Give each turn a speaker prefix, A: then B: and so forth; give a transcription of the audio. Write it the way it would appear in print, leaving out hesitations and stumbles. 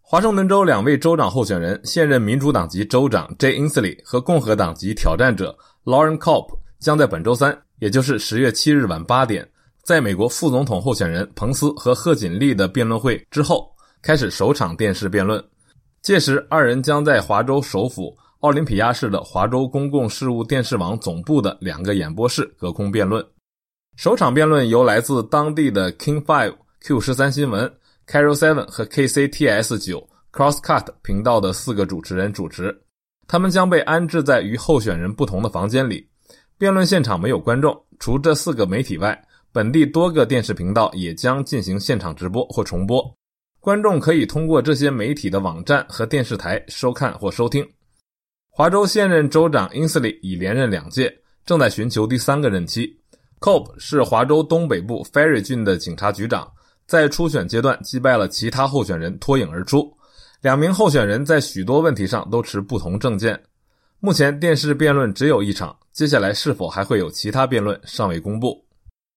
A: 华盛顿州两位州长候选人，现任民主党籍州长 Jay Inslee 和共和党籍挑战者 Lauren Culp 将在本周三，也就是10月7日晚8点，在美国副总统候选人彭斯和贺锦丽的辩论会之后，开始首场电视辩论。届时，二人将在华州首府奥林匹亚市的华州公共事务电视网总部的2个演播室隔空辩论。首场辩论由来自当地的 King 5、Q13 新闻、Carol 7和 KCTS9 Crosscut 频道的4个主持人主持，他们将被安置在与候选人不同的房间里。辩论现场没有观众，除这4个媒体外，本地多个电视频道也将进行现场直播或重播。观众可以通过这些媒体的网站和电视台收看或收听。华州现任州长 Inslee 已连任2届，正在寻求第3个任期。Culp 是华州东北部 Ferry 郡的警察局长，在初选阶段击败了其他候选人脱颖而出。2名候选人在许多问题上都持不同政见。目前电视辩论只有1场，接下来是否还会有其他辩论尚未公布。